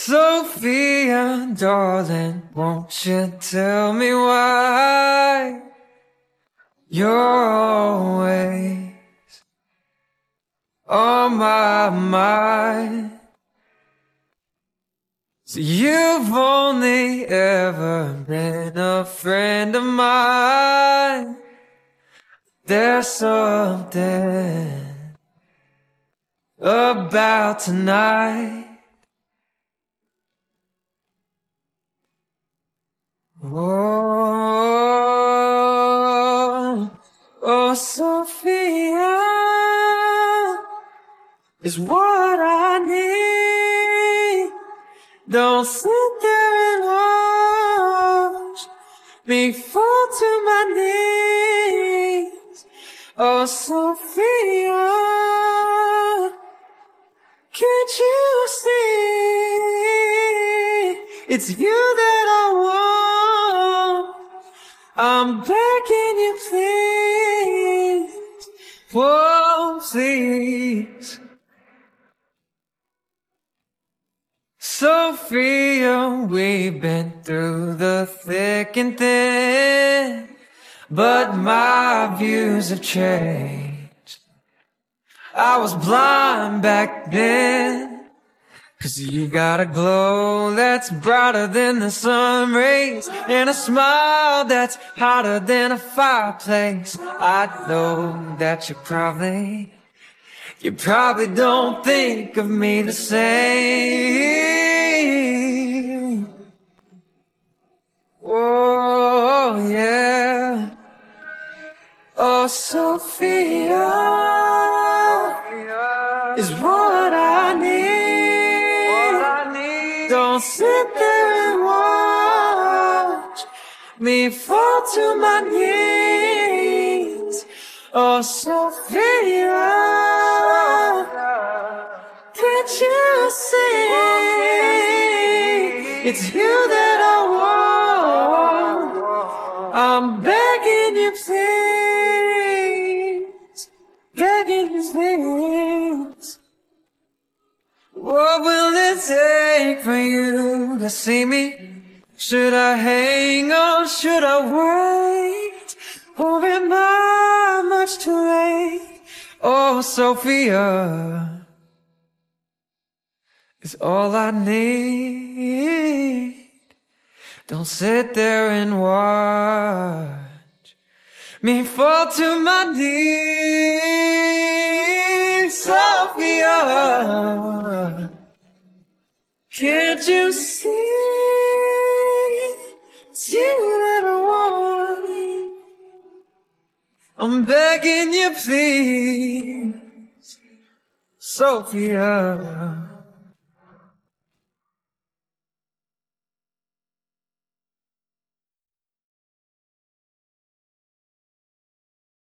Sophia, darling, won't you tell me why you're always on my mind? So you've only ever been a friend of mine. There's something about tonight. Oh, oh, Sophia is what I need. Don't sit there and watch me fall to my knees. Oh, Sophia, can't you see? It's you that I want. I'm begging you, please. Whoa, please. Sophia, we've been through the thick and thin, but my views have changed. I was blind back then, 'cause you got a glow that's brighter than the sun rays, and a smile that's hotter than a fireplace. I know that you probably don't think of me the same. Oh, yeah. Oh, Sophia is what I need. Don't sit there and watch me fall to my knees. Oh, Sophia, can't you see? It's you that I want. I'm begging you, please. Begging you, please. What will it take for you to see me? Should I hang on? Should I wait? Or am I much too late? Oh, Sophia is all I need. Don't sit there and watch me fall to my knees. Sophia, can't you see? It's you that I want. I'm begging you, please, Sophia.